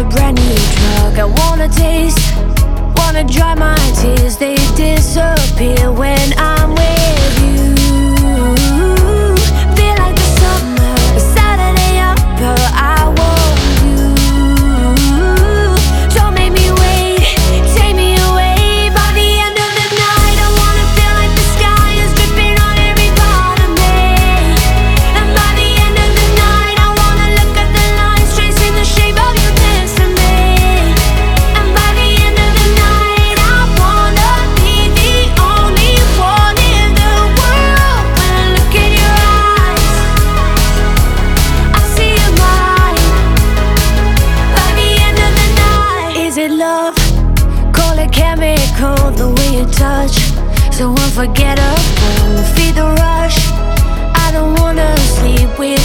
a brand new drug I wanna taste, wanna dry my tears. They disappear when I'm with you. Feel like the summer, a Saturday upper. I want you. Don't make me wait, take me away. By the end of the night I wanna feel like the sky is dripping on every part of me. And by the end of the night I wanna look at the lines tracing the shape of you dance to me. And by the end of the night I wanna be the only one in the world. When I look in your eyes I see you're mine. By the end of the night, is it love? Call it chemical, the way you touch, so unforgettable. Feed the rush, I don't wanna sleep with